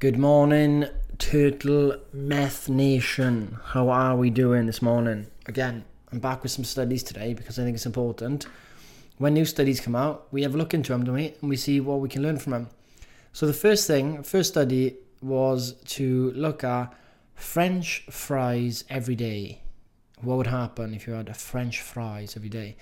Good morning, Turtle Meth Nation. How are we doing this morning? Again, I'm back with some studies today because I think it's important. When new studies come out, we have a look into them, don't we? And we see what we can learn from them. So the first study was to look at French fries every day. What would happen if you had a French fries every day?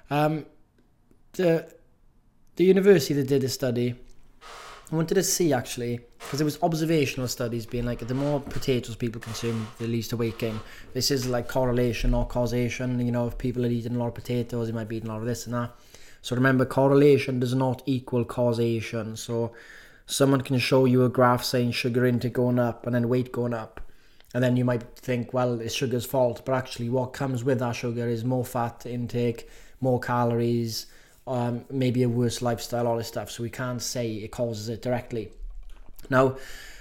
The university that did this study, I wanted to see actually, because it was observational studies being like the more potatoes people consume, the least the weight gain. This is like correlation or causation. You know, if people are eating a lot of potatoes, they might be eating a lot of this and that. So remember, correlation does not equal causation. So someone can show you a graph saying sugar intake going up and then weight going up. And then you might think, well, it's sugar's fault. But actually what comes with that sugar is more fat intake, more calories, maybe a worse lifestyle, all this stuff. So we can't say it causes it directly. Now,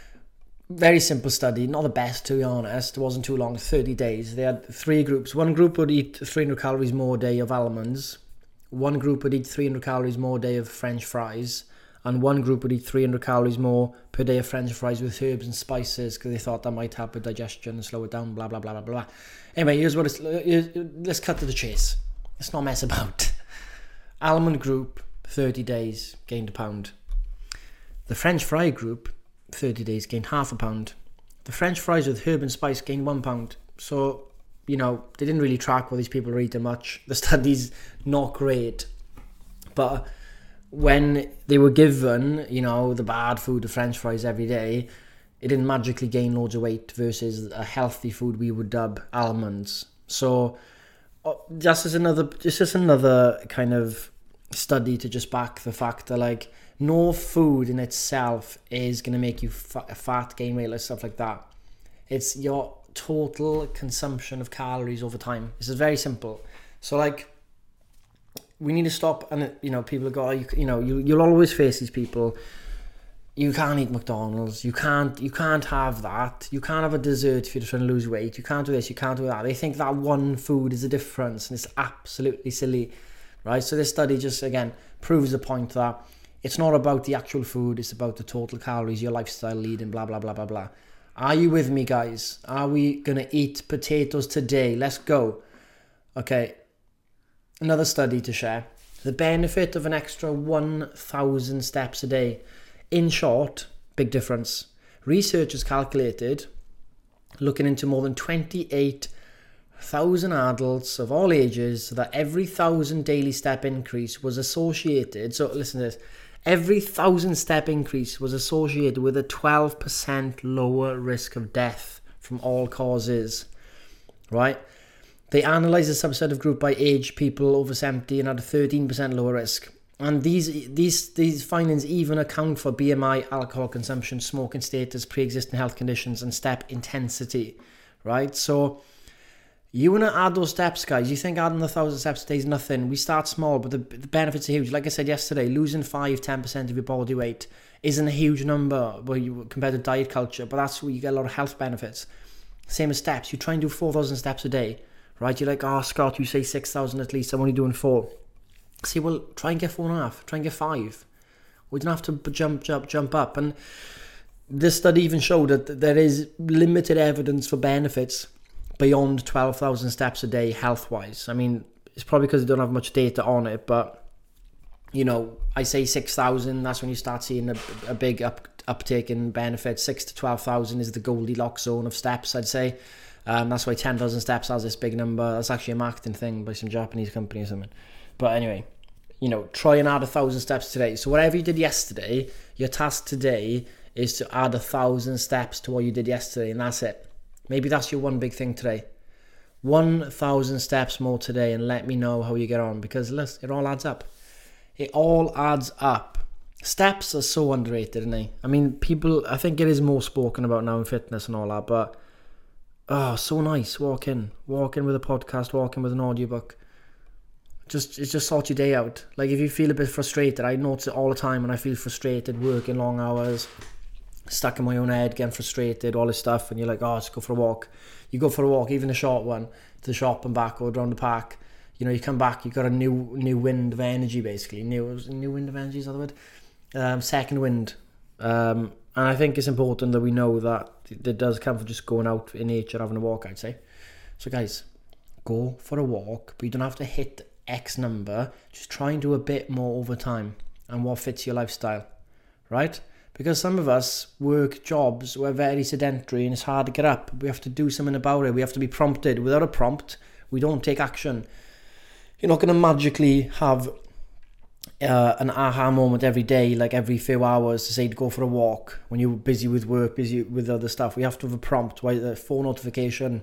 very simple study, not the best to be honest. It wasn't too long, 30 days. They had three groups. One group would eat 300 calories more a day of almonds. One group would eat 300 calories more a day of French fries. And one group would eat 300 calories more per day of French fries with herbs and spices because they thought that might help with digestion and slow it down, blah, blah, blah, blah, blah. Anyway, let's cut to the chase. Let's not mess about. Almond group, 30 days, gained a pound. The French fry group, 30 days, gained half a pound. The French fries with herb and spice gained 1 pound. So, you know, they didn't really track what these people were eating much. The study's not great. But when they were given, you know, the bad food, the French fries every day, it didn't magically gain loads of weight versus a healthy food we would dub almonds. So, this is another kind of study to just back the fact that like no food in itself is going to make you fat, gain weight, stuff like that. It's your total consumption of calories over time. This is very simple. So like we need to stop, and you know, people go, you'll always face these people. You can't eat McDonald's. You can't have that. You can't have a dessert if you're trying to lose weight. You can't do this. You can't do that. They think that one food is the difference, and it's absolutely silly, right? So this study just, again, proves the point that it's not about the actual food. It's about the total calories, your lifestyle leading, blah, blah, blah, blah, blah. Are you with me, guys? Are we going to eat potatoes today? Let's go. Okay, another study to share. The benefit of an extra 1,000 steps a day. In short, big difference. Researchers calculated, looking into more than 28,000 adults of all ages, that every 1,000 daily step increase was associated, so listen to this, every 1,000 step increase was associated with a 12% lower risk of death from all causes, right? They analysed a subset of group by age, people over 70, and had a 13% lower risk. And these findings even account for BMI, alcohol consumption, smoking status, pre-existing health conditions, and step intensity, right? So you want to add those steps, guys. You think adding 1,000 steps a day is nothing. We start small, but the benefits are huge. Like I said yesterday, losing 5-10% of your body weight isn't a huge number compared to diet culture, but that's where you get a lot of health benefits. Same as steps. You try and do 4,000 steps a day, right? You're like, oh, Scott, you say 6,000 at least. I'm only doing 4. See, well, try and get 4.5, try and get 5. We don't have to jump up. And this study even showed that there is limited evidence for benefits beyond 12,000 steps a day health-wise. I mean, it's probably because they don't have much data on it, but, you know, I say 6,000, that's when you start seeing a big uptake in benefits. 6 to 12,000 is the Goldilocks zone of steps, I'd say. That's why 10,000 steps has this big number. That's actually a marketing thing by some Japanese company or something. But anyway, you know, try and add 1,000 steps today. So whatever you did yesterday, your task today is to add 1,000 steps to what you did yesterday, and that's it. Maybe that's your one big thing today. 1,000 steps more today, and let me know how you get on, because listen, it all adds up. It all adds up. Steps are so underrated, aren't they? I mean, people, I think it is more spoken about now in fitness and all that, but so nice. Walk in with a podcast, walk in with an audiobook. It just sorts your day out. Like if you feel a bit frustrated, I notice it all the time when I feel frustrated, working long hours, stuck in my own head, getting frustrated, all this stuff, and you're like, oh, let's go for a walk. You go for a walk, even a short one, to the shop and back, or around the park. You know, you come back, you've got a new wind of energy, basically. New wind of energy, is that the word? Second wind. And I think it's important that we know that it does come from just going out in nature, having a walk, I'd say. So guys, go for a walk, but you don't have to hit X number. Just try and do a bit more over time and what fits your lifestyle, right? Because some of us work jobs, we're very sedentary and it's hard to get up. We have to do something about it. We have to be prompted. Without a prompt, we don't take action. You're not going to magically have an aha moment every day, like every few hours, to say to go for a walk when you're busy with work, busy with other stuff. We have to have a prompt, right? A phone notification,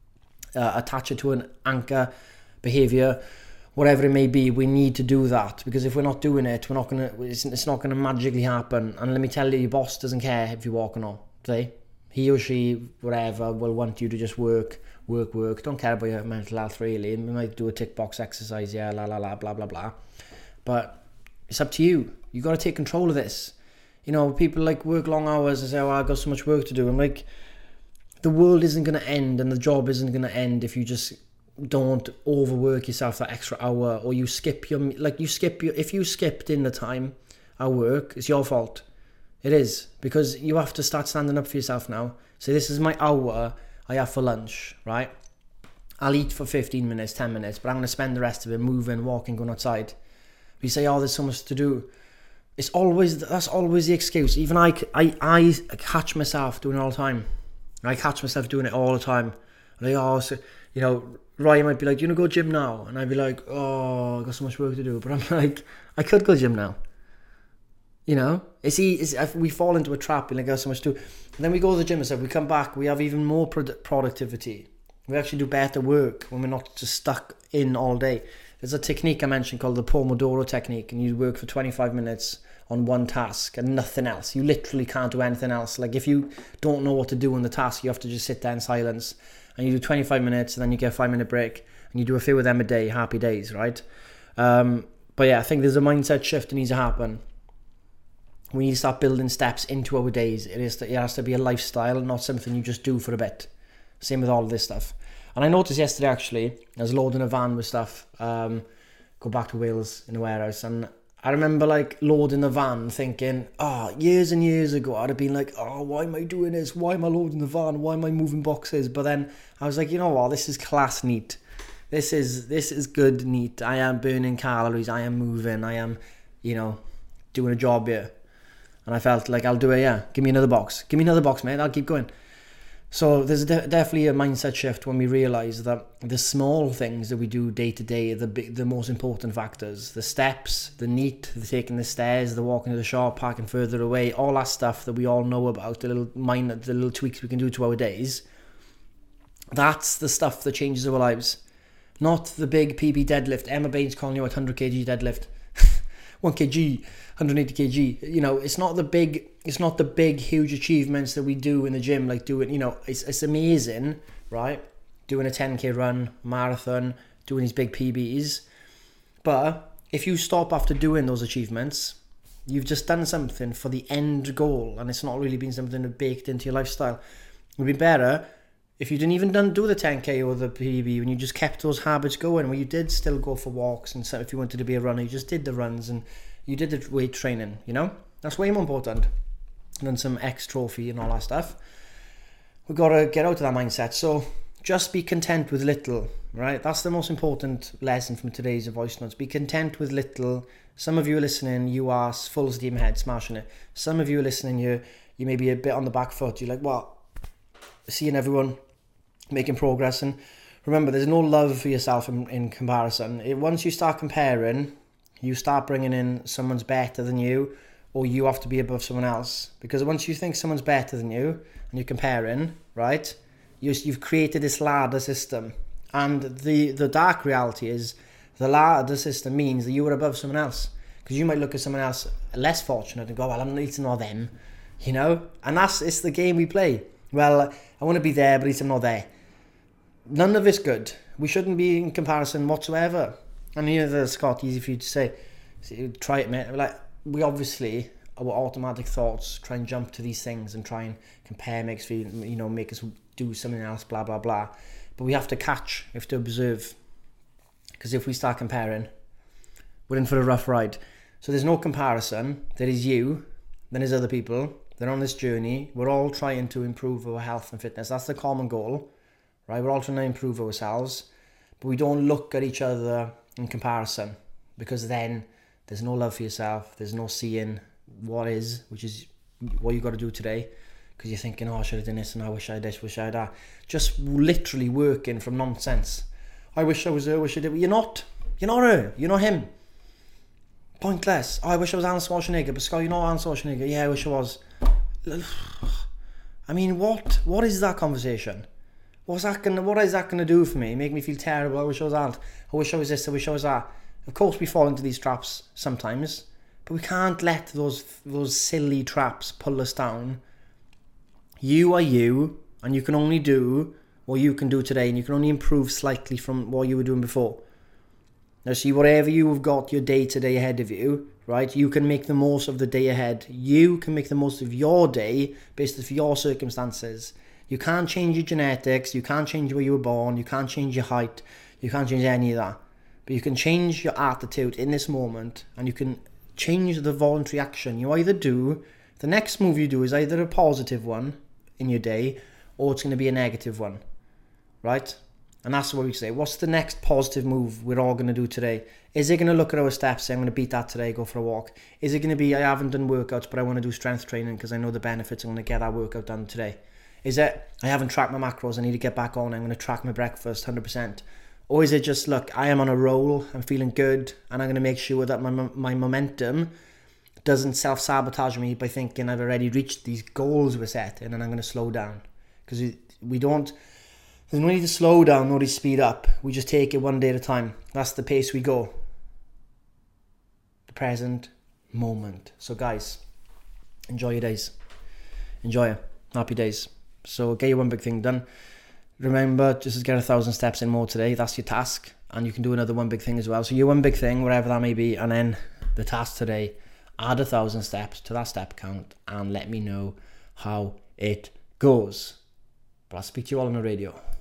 attach it to an anchor behavior, whatever it may be. We need to do that, because if we're not doing it, it's not gonna magically happen. And let me tell you, your boss doesn't care if you walk or not. Okay? He or she, whatever, will want you to just work. Don't care about your mental health, really. We might do a tick box exercise, yeah, blah blah blah. But it's up to you. You got to take control of this. You know, people like work long hours and say, oh, I've got so much work to do. I'm like, the world isn't going to end and the job isn't going to end if you just don't overwork yourself that extra hour, or you skip if you skipped in the time at work, it's your fault. It is, because you have to start standing up for yourself now. So this is my hour I have for lunch, right? I'll eat for 15 minutes, 10 minutes, but I'm going to spend the rest of it moving, walking, going outside. We say, oh, there's so much to do. That's always the excuse. Even I catch myself doing it all the time. I catch myself doing it all the time. Like, oh, so, you know, Ryan might be like, do you want to go gym now? And I'd be like, oh, I've got so much work to do. But I'm like, I could go gym now. You know, we fall into a trap, like, there's so much to do. And then we go to the gym and stuff. We come back, we have even more productivity. We actually do better work when we're not just stuck in all day. There's a technique I mentioned called the Pomodoro technique, and you work for 25 minutes on one task and nothing else. You literally can't do anything else. Like, if you don't know what to do on the task, you have to just sit there in silence, and you do 25 minutes and then you get a 5-minute break and you do a few of them a day. Happy days, right? But yeah, I think there's a mindset shift that needs to happen. We need to start building steps into our days. It has to be a lifestyle, not something you just do for a bit. Same with all of this stuff. And I noticed yesterday, actually, I was loading a van with stuff, go back to Wales in the warehouse, and I remember like loading the van thinking, years and years ago, I'd have been like, why am I doing this? Why am I loading the van? Why am I moving boxes? But then I was like, you know what? This is class neat. This is good neat. I am burning calories. I am moving. I am, doing a job here. And I felt like, I'll do it, yeah. Give me another box. Give me another box, mate. I'll keep going. So there's definitely a mindset shift when we realise that the small things that we do day to day are the most important factors. The steps, the neat, the taking the stairs, the walking to the shop, parking further away, all that stuff that we all know about, the little tweaks we can do to our days. That's the stuff that changes our lives. Not the big PB deadlift. Emma Baines calling you at 100 kg deadlift. 1 kg, 180 kg. It's not the big, huge achievements that we do in the gym, like doing, it's amazing, right? Doing a 10k run, marathon, doing these big PBs. But if you stop after doing those achievements, you've just done something for the end goal, and it's not really been something baked into your lifestyle. It would be better if you didn't even do the 10k or the PB, and you just kept those habits going, where you did still go for walks, and so if you wanted to be a runner, you just did the runs and you did the weight training, That's way more important than some X trophy and all that stuff. We've got to get out of that mindset. So just be content with little, right? That's the most important lesson from today's voice notes. Be content with little. Some of you are listening, you are full steam ahead, smashing it. Some of you are listening, you may be a bit on the back foot. You're like, well, seeing everyone making progress, and remember, there's no love for yourself in comparison. Once you start comparing, you start bringing in someone's better than you, or you have to be above someone else. Because once you think someone's better than you and you're comparing, right, you've created this ladder system. And the dark reality is the ladder system means that you are above someone else, because you might look at someone else less fortunate and go, well, I'm not eating all them, and it's the game we play. Well, I want to be there, but at least I'm not there. None of it's good. We shouldn't be in comparison whatsoever. And Scott, easy for you to say, try it, mate. Like, we obviously, our automatic thoughts try and jump to these things and try and compare, make us do something else, blah blah blah. But we have to we have to observe, because if we start comparing, we're in for a rough ride. So there's no comparison. There is you, then there's other people, They're on this journey. We're all trying to improve our health and fitness. That's the common goal, right? We're all trying to improve ourselves, but we don't look at each other in comparison, because then there's no love for yourself. There's no seeing what is, which is what you got to do today, because you're thinking, oh, I should have done this, and I wish I had this, wish I had that. Just literally working from nonsense. I wish I was her, wish I did. You're not her. You're not him. Pointless. Oh, I wish I was Arnold Schwarzenegger, but Scott, you're not Arnold Schwarzenegger. Yeah, I wish I was. I mean, what is that conversation? What is that gonna do for me? Make me feel terrible. I wish I was Arnold. I wish I was this. I wish I was that. Of course, we fall into these traps sometimes, but we can't let those silly traps pull us down. You are you, and you can only do what you can do today, and you can only improve slightly from what you were doing before. Now, see, whatever you have got your day-to-day ahead of you, right, you can make the most of the day ahead. You can make the most of your day based on your circumstances. You can't change your genetics. You can't change where you were born. You can't change your height. You can't change any of that. But you can change your attitude in this moment, and you can change the voluntary action. You either do, the next move you do is either a positive one in your day, or it's going to be a negative one, right? And that's what we say. What's the next positive move we're all going to do today? Is it going to look at our steps, say, I'm going to beat that today, go for a walk? Is it going to be, I haven't done workouts, but I want to do strength training because I know the benefits, I'm going to get that workout done today? Is it, I haven't tracked my macros, I need to get back on, I'm going to track my breakfast 100%? Or is it just, look, I am on a roll, I'm feeling good, and I'm going to make sure that my momentum doesn't self-sabotage me by thinking I've already reached these goals we're set, and then I'm going to slow down? Because there's no need to slow down, no need to speed up. We just take it one day at a time. That's the pace we go. The present moment. So guys, enjoy your days. Enjoy it. Happy days. So get your one big thing done. Remember, just to get 1,000 steps in more today. That's your task. And you can do another one big thing as well. So your one big thing, wherever that may be, and then the task today, add 1,000 steps to that step count and let me know how it goes. But I'll speak to you all on the radio.